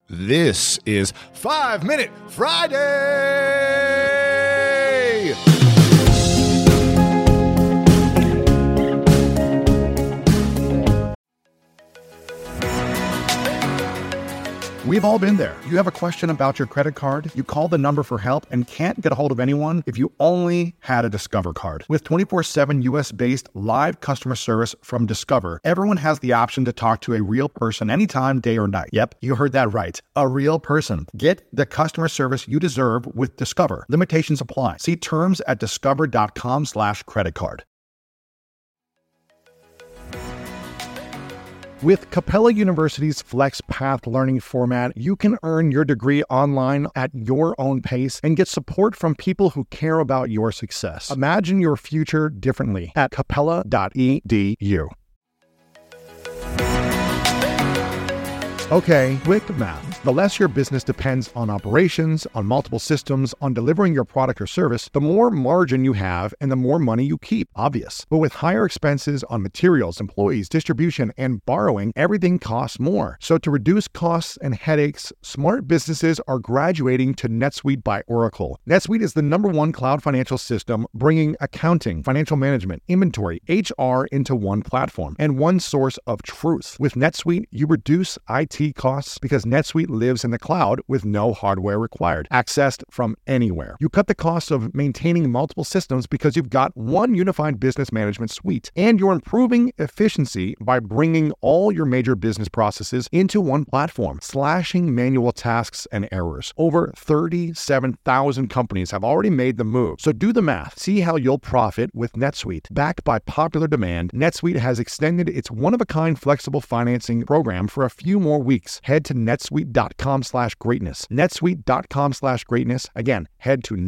This is 5 Minute Friday! We've all been there. You have a question about your credit card, you call the number for help and can't get a hold of anyone if you only had a Discover card. With 24/7 US-based live customer service from Discover, everyone has the option to talk to a real person anytime, day or night. Yep, you heard that right. A real person. Get the customer service you deserve with Discover. Limitations apply. See terms at discover.com/creditcard. With Capella University's FlexPath learning format, you can earn your degree online at your own pace and get support from people who care about your success. Imagine your future differently at capella.edu. Okay, quick math. The less your business depends on operations, on multiple systems, on delivering your product or service, the more margin you have and the more money you keep. Obvious. But with higher expenses on materials, employees, distribution, and borrowing, everything costs more. So to reduce costs and headaches, smart businesses are graduating to NetSuite by Oracle. NetSuite is the #1 cloud financial system, bringing accounting, financial management, inventory, HR into one platform and one source of truth. With NetSuite, you reduce IT costs because NetSuite lives in the cloud with no hardware required, accessed from anywhere. You cut the cost of maintaining multiple systems because you've got one unified business management suite, and you're improving efficiency by bringing all your major business processes into one platform, slashing manual tasks and errors. Over 37,000 companies have already made the move. So do the math. See how you'll profit with NetSuite. Backed by popular demand, NetSuite has extended its one-of-a-kind flexible financing program for a few more weeks. Head to netsuite.com/greatness. netsuite.com/greatness. Again, head to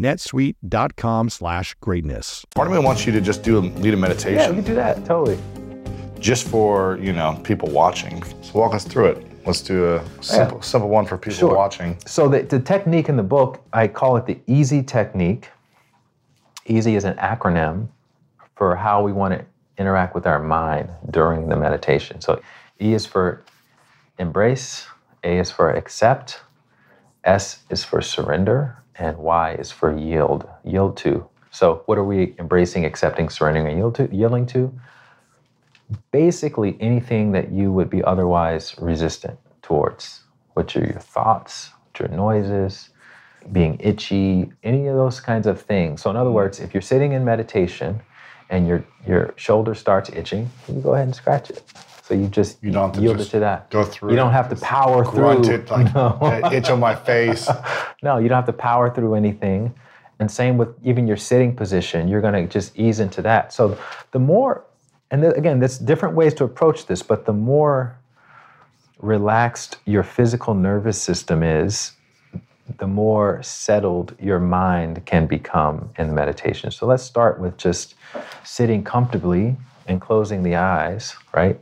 netsuite.com/greatness. Part of me wants you to just lead a meditation. Yeah, we can do that, totally. Just for, people watching. So walk us through it. Let's do a simple one for people watching. So the technique in the book, I call it the EASY technique. EASY is an acronym for how we want to interact with our mind during the meditation. So E is for embrace, A is for accept, S is for surrender, and Y is for yield to. So what are we embracing, accepting, surrendering, and yielding to? Basically anything that you would be otherwise resistant towards, which are your thoughts, which are noises, being itchy, any of those kinds of things. So in other words, if you're sitting in meditation and your shoulder starts itching, you go ahead and scratch it. So you don't yield it to that. Go through. You don't have to power grunt through. It like itch on my face. No, you don't have to power through anything. And same with even your sitting position. You're going to just ease into that. So the more, again, there's different ways to approach this, but the more relaxed your physical nervous system is, the more settled your mind can become in the meditation. So let's start with just sitting comfortably and closing the eyes, right?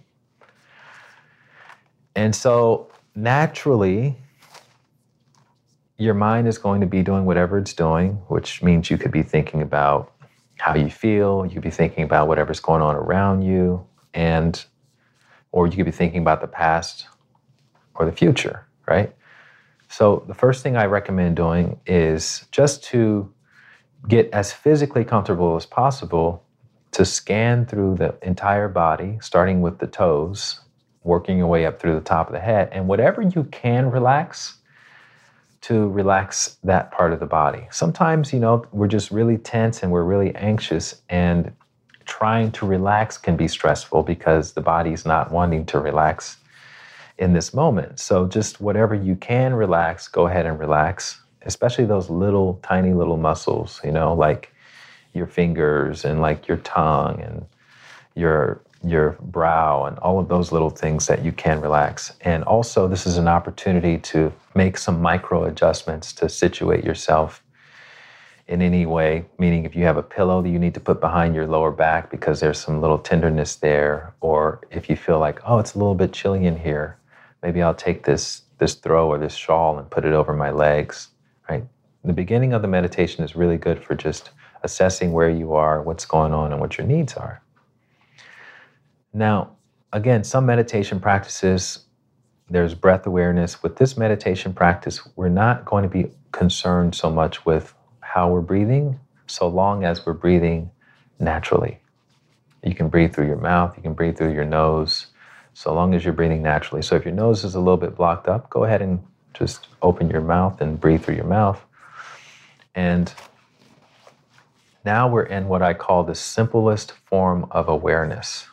And so naturally, your mind is going to be doing whatever it's doing, which means you could be thinking about how you feel, you could be thinking about whatever's going on around you, or you could be thinking about the past or the future, right? So the first thing I recommend doing is just to get as physically comfortable as possible to scan through the entire body, starting with the toes, working your way up through the top of the head, and whatever you can relax, to relax that part of the body. Sometimes, we're just really tense and we're really anxious, and trying to relax can be stressful because the body's not wanting to relax in this moment. So just whatever you can relax, go ahead and relax, especially those tiny little muscles, like your fingers and like your tongue and your brow and all of those little things that you can relax. And also, this is an opportunity to make some micro adjustments to situate yourself in any way, meaning if you have a pillow that you need to put behind your lower back because there's some little tenderness there, or if you feel like, it's a little bit chilly in here, maybe I'll take this throw or this shawl and put it over my legs, right? The beginning of the meditation is really good for just assessing where you are, what's going on, and what your needs are. Now, again, some meditation practices there's breath awareness. With this meditation practice, we're not going to be concerned so much with how we're breathing, so long as we're breathing naturally. You can breathe through your mouth, you can breathe through your nose, so long as you're breathing naturally. So if your nose is a little bit blocked up, go ahead and just open your mouth and breathe through your mouth. And now we're in what I call the simplest form of awareness.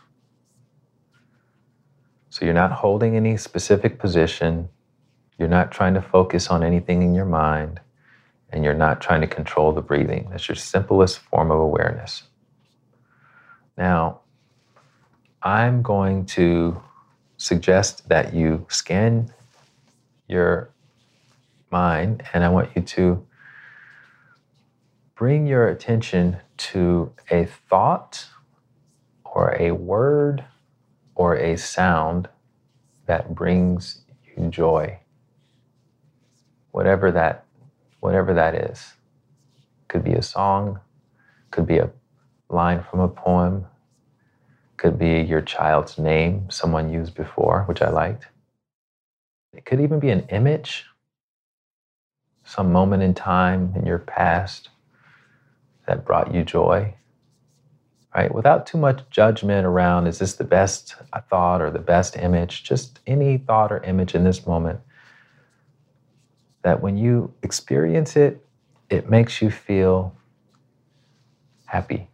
So you're not holding any specific position, you're not trying to focus on anything in your mind, and you're not trying to control the breathing. That's your simplest form of awareness. Now, I'm going to suggest that you scan your mind, and I want you to bring your attention to a thought or a word or a sound that brings you joy. Whatever that is. Could be a song, could be a line from a poem, could be your child's name, someone used before, which I liked. It could even be an image, some moment in time in your past that brought you joy, right? Without too much judgment around, is this the best thought or the best image? Just any thought or image in this moment that when you experience it, it makes you feel happy.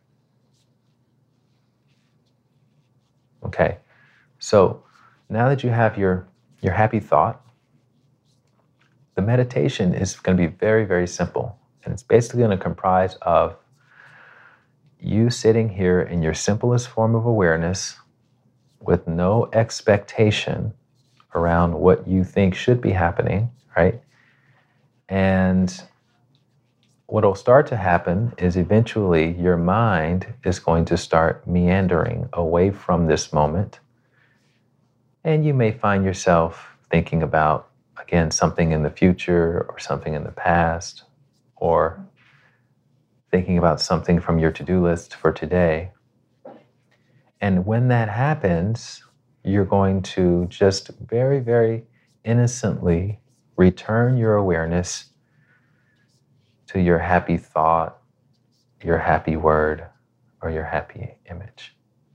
Okay, so now that you have your happy thought, the meditation is going to be very, very simple. And it's basically going to comprise of you sitting here in your simplest form of awareness with no expectation around what you think should be happening, right? And what will start to happen is eventually your mind is going to start meandering away from this moment. And you may find yourself thinking about, again, something in the future or something in the past, or thinking about something from your to-do list for today. And when that happens, you're going to just very, very innocently return your awareness to your happy thought, your happy word, or your happy image.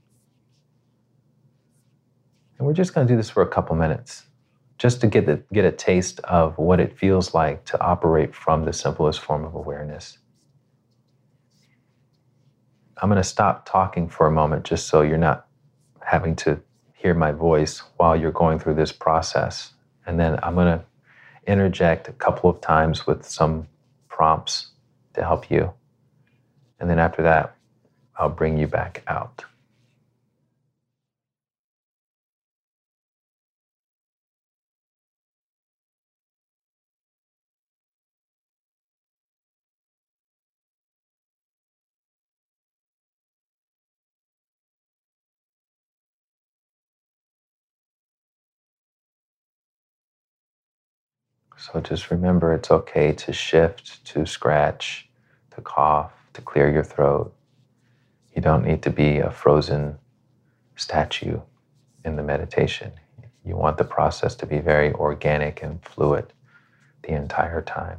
And we're just going to do this for a couple minutes, just to get a taste of what it feels like to operate from the simplest form of awareness. I'm going to stop talking for a moment just so you're not having to hear my voice while you're going through this process. And then I'm going to interject a couple of times with some prompts to help you. And then after that, I'll bring you back out. So just remember, it's okay to shift, to scratch, to cough, to clear your throat. You don't need to be a frozen statue in the meditation. You want the process to be very organic and fluid the entire time.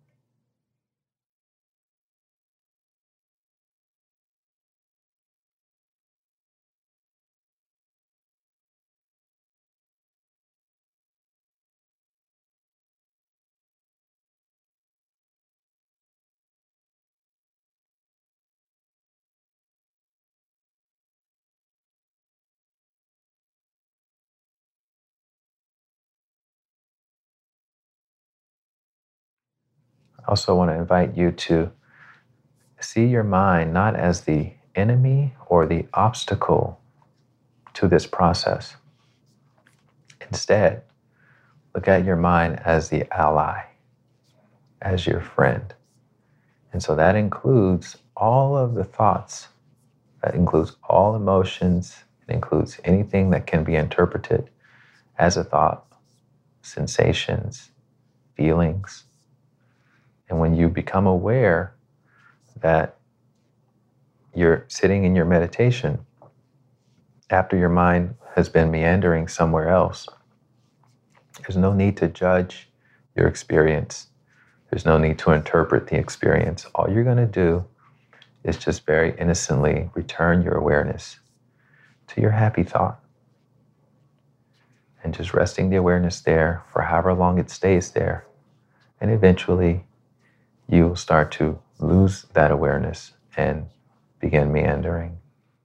I also want to invite you to see your mind not as the enemy or the obstacle to this process. Instead, look at your mind as the ally, as your friend. And so that includes all of the thoughts, that includes all emotions, it includes anything that can be interpreted as a thought, sensations, feelings. And when you become aware that you're sitting in your meditation after your mind has been meandering somewhere else, There's no need to judge your experience. There's no need to interpret the experience. All you're going to do is just very innocently return your awareness to your happy thought. And just resting the awareness there for however long it stays there. And eventually, you will start to lose that awareness and begin meandering.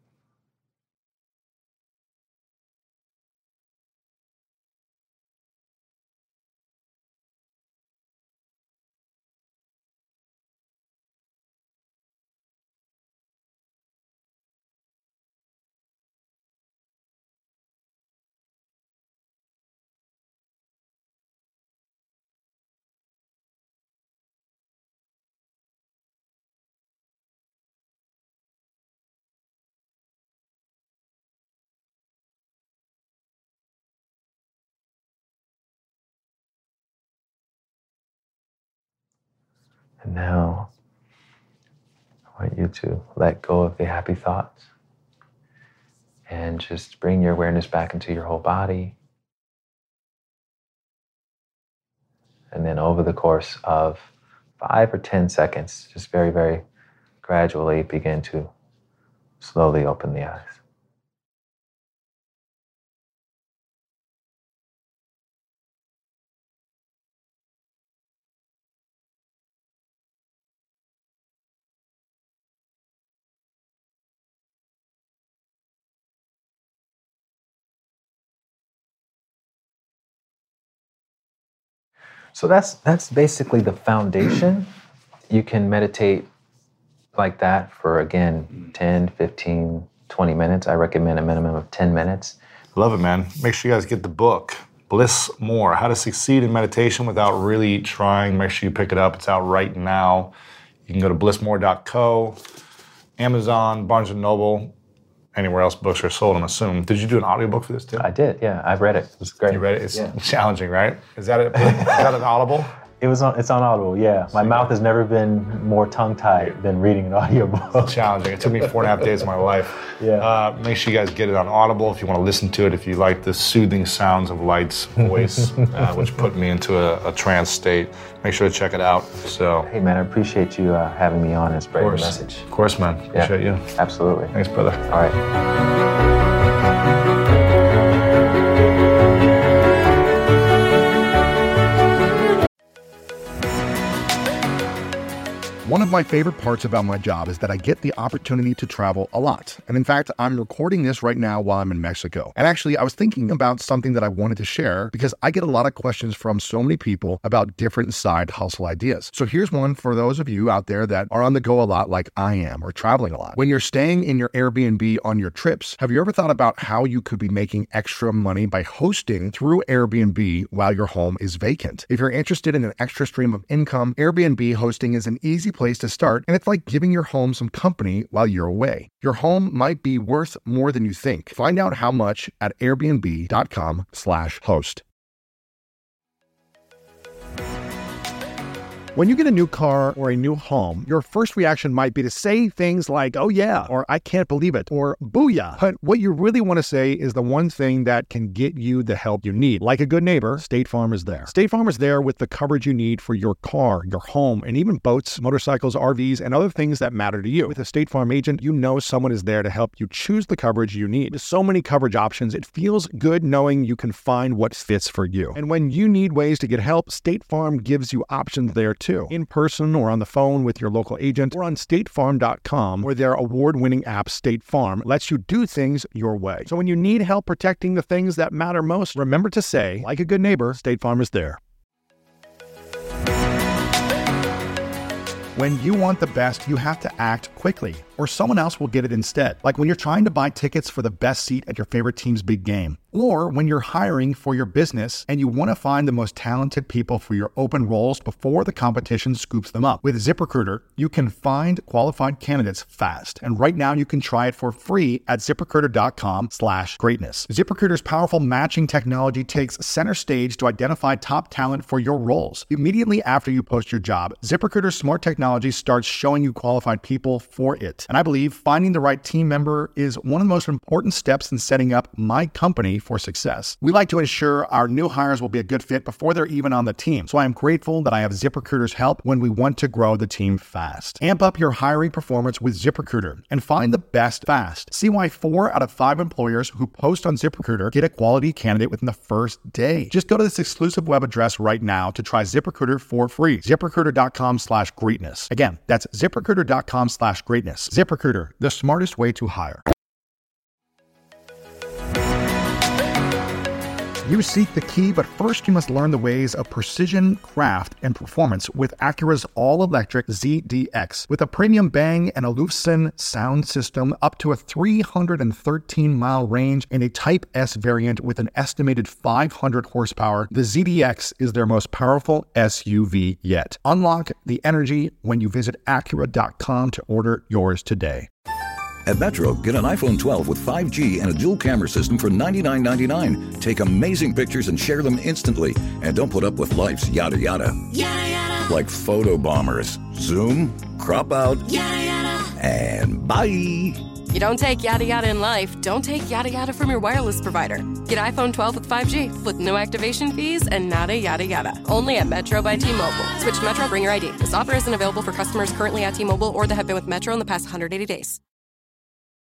And now, I want you to let go of the happy thoughts and just bring your awareness back into your whole body. And then over the course of 5 or 10 seconds, just very, very gradually begin to slowly open the eyes. So that's basically the foundation. You can meditate like that for, again, 10, 15, 20 minutes. I recommend a minimum of 10 minutes. Love it, man. Make sure you guys get the book, Bliss More, How to Succeed in Meditation Without Really Trying. Make sure you pick it up. It's out right now. You can go to blissmore.co, Amazon, Barnes & Noble, anywhere else books are sold, I'm assuming. Did you do an audiobook for this too? I did, yeah. I've read it. It was great. You read it? It's challenging, right? Is that an Audible? It's on Audible, yeah. My mouth has never been more tongue-tied than reading an audiobook. Challenging. It took me 4.5 days of my life. Yeah. Make sure you guys get it on Audible if you want to listen to it, if you like the soothing sounds of Light's voice, which put me into a trance state. Make sure to check it out. So, hey, man, I appreciate you having me on and spreading the message. Of course, man. Appreciate you. Absolutely. Thanks, brother. All right. One of my favorite parts about my job is that I get the opportunity to travel a lot. And in fact, I'm recording this right now while I'm in Mexico. And actually, I was thinking about something that I wanted to share because I get a lot of questions from so many people about different side hustle ideas. So here's one for those of you out there that are on the go a lot like I am or traveling a lot. When you're staying in your Airbnb on your trips, have you ever thought about how you could be making extra money by hosting through Airbnb while your home is vacant? If you're interested in an extra stream of income, Airbnb hosting is an easy place to start, and it's like giving your home some company while you're away. Your home might be worth more than you think. Find out how much at airbnb.com/host. When you get a new car or a new home, your first reaction might be to say things like, oh yeah, or I can't believe it, or booyah. But what you really want to say is the one thing that can get you the help you need. Like a good neighbor, State Farm is there. State Farm is there with the coverage you need for your car, your home, and even boats, motorcycles, RVs, and other things that matter to you. With a State Farm agent, you know someone is there to help you choose the coverage you need. With so many coverage options, it feels good knowing you can find what fits for you. And when you need ways to get help, State Farm gives you options there too. In person or on the phone with your local agent or on statefarm.com, where their award-winning app State Farm lets you do things your way. So when you need help protecting the things that matter most, remember to say, like a good neighbor, State Farm is there. When you want the best, you have to act quickly, or someone else will get it instead. Like when you're trying to buy tickets for the best seat at your favorite team's big game. Or when you're hiring for your business and you want to find the most talented people for your open roles before the competition scoops them up. With ZipRecruiter, you can find qualified candidates fast. And right now you can try it for free at ZipRecruiter.com/greatness. ZipRecruiter's powerful matching technology takes center stage to identify top talent for your roles. Immediately after you post your job, ZipRecruiter's smart technology starts showing you qualified people for it. And I believe finding the right team member is one of the most important steps in setting up my company for success. We like to ensure our new hires will be a good fit before they're even on the team. So I am grateful that I have ZipRecruiter's help when we want to grow the team fast. Amp up your hiring performance with ZipRecruiter and find the best fast. See why 4 out of 5 employers who post on ZipRecruiter get a quality candidate within the first day. Just go to this exclusive web address right now to try ZipRecruiter for free. ZipRecruiter.com/greatness. Again, that's ZipRecruiter.com/greatness. ZipRecruiter, the smartest way to hire. You seek the key, but first you must learn the ways of precision, craft, and performance with Acura's all-electric ZDX. With a premium Bang and Olufsen sound system, up to a 313-mile range, and a Type S variant with an estimated 500 horsepower, the ZDX is their most powerful SUV yet. Unlock the energy when you visit Acura.com to order yours today. At Metro, get an iPhone 12 with 5G and a dual camera system for $99.99. Take amazing pictures and share them instantly. And don't put up with life's yada yada. Yada yada. Like photo bombers. Zoom, crop out, Yada yada. and bye. You don't take yada yada in life, don't take yada yada from your wireless provider. Get iPhone 12 with 5G with no activation fees and nada yada yada. Only at Metro by T-Mobile. Switch to Metro, bring your ID. This offer isn't available for customers currently at T-Mobile or that have been with Metro in the past 180 days.